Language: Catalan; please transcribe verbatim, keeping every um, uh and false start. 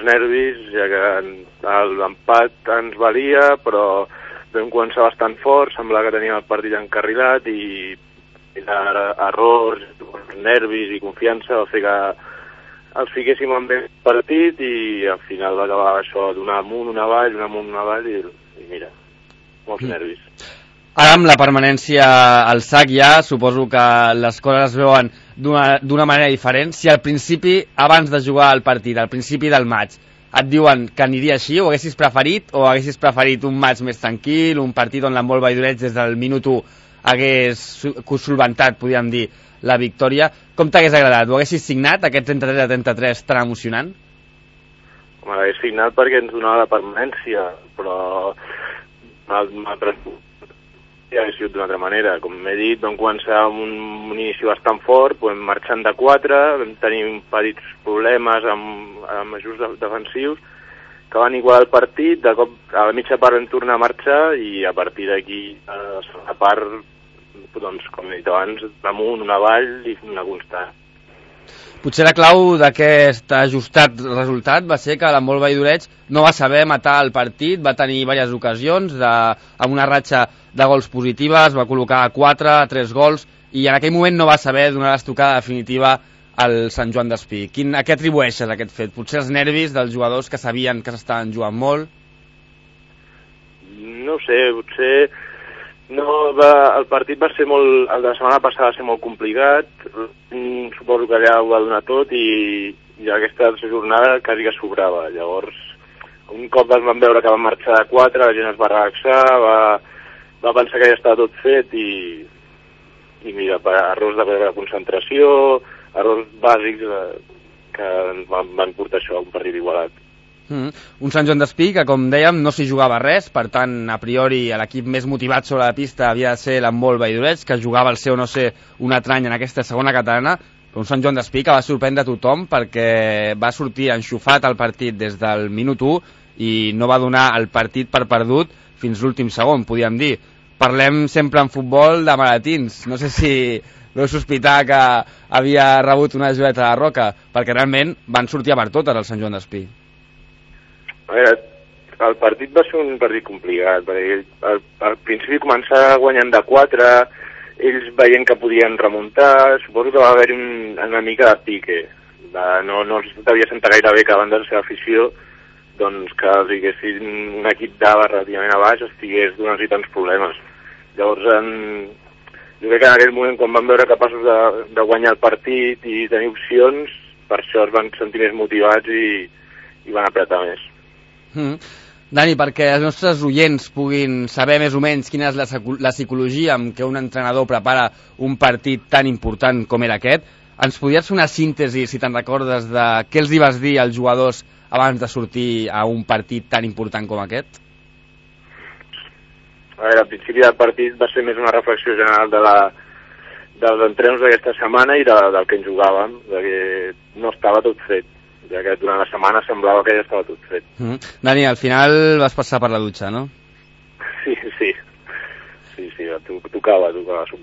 molts nervis, ja que l'empat ens valia, però vam començar bastant fort, semblava que teníem el partit encarrilat i, i errors, nervis i confiança va fer que els fiquéssim en bé el partit i al final va acabar això d'una amunt, una avall, una amunt, una avall i, i mira, molts mm. nervis. Ara amb la permanència al S A C ja, suposo que les coses es veuen d'una manera diferent. Si al principi, abans de jugar al partit, al principi del maig, et diuen que aniria així, ho haguessis preferit o haguessis preferit un maig més tranquil, un partit on l'Handbol Valldoreix des del minut u hagués solventat, podríem dir, la victòria? Com t'hagués agradat? Ho haguessis signat, aquest trenta-tres a trenta-tres tan emocionant? Home, l'hagués signat perquè ens donava la permanència, però m'ha preocupat ja hagués sigut d'una altra manera. Com m'he dit, vam començar amb un, un inici bastant fort, vam marxant de quatre, vam tenir petits problemes amb, amb ajuts defensius, que van igualar el partit, de cop a la mitja part vam tornar a marxar i a partir d'aquí, a la segona part, doncs, com he dit abans, amunt, una avall i una constant. Potser la clau d'aquest ajustat resultat va ser que l'Handbol Valldoreix no va saber matar el partit, va tenir diverses ocasions de, amb una ratxa de gols positives, va col·locar quatre, tres gols i en aquell moment no va saber donar l'estocada definitiva al Sant Joan d'Espí. Quin, a què atribueixes aquest fet? Potser els nervis dels jugadors que sabien que s'estaven jugant molt? No sé, potser no, va, el partit va ser molt, el de la setmana passada va ser molt complicat, mm, suposo que allà ho va donar tot i, i aquesta jornada quasi que sobrava. Llavors, un cop es van veure que van marxar de quatre, la gent es va relaxar, va, va pensar que ja estava tot fet i, i mira, per errors de, de concentració, errors bàsics eh, que van, van portar això a un partit igualat. Mm. Un Sant Joan d'Espí que, com dèiem, no s'hi jugava res, per tant, a priori, l'equip més motivat sobre la pista havia de ser l'Handbol Valldoreix, que jugava el seu no sé un altre any en aquesta segona catalana, però un Sant Joan d'Espí que va sorprendre tothom perquè va sortir enxufat al partit des del minut u i no va donar el partit per perdut fins l'últim segon, podríem dir. Parlem sempre en futbol de maratins, no sé si veu sospitar que havia rebut una joeta de roca, perquè realment van sortir a per totes el Sant Joan d'Espí. A veure, el partit va ser un partit complicat, perquè al, al principi començar guanyant de quatre, ells veient que podien remuntar, suposo que va haver-hi un, una mica de pique. De, no, no els devia sentar gaire bé que abans de la seva afició, doncs que els diguessin un equip d'Ava relativament a baix estigués donant-hi tants problemes. Llavors, en, jo crec que en aquell moment, quan van veure capaços de, de guanyar el partit i tenir opcions, per això es van sentir més motivats i, i van apretar més. Mm. Dani, perquè els nostres oients puguin saber més o menys quina és la, la psicologia amb què un entrenador prepara un partit tan important com era aquest, ens podries fer una síntesi, si te'n recordes, de què els hi vas dir als jugadors abans de sortir a un partit tan important com aquest? A veure, al principi del partit va ser més una reflexió general de la, dels entrenos d'aquesta setmana i de, del que ens jugàvem, de que no estava tot fet, ja que durant la setmana semblava que ja estava tot fet. Mm. Dani, al final vas passar per la dutxa, no? Sí, sí, sí, sí, tocava, tocava.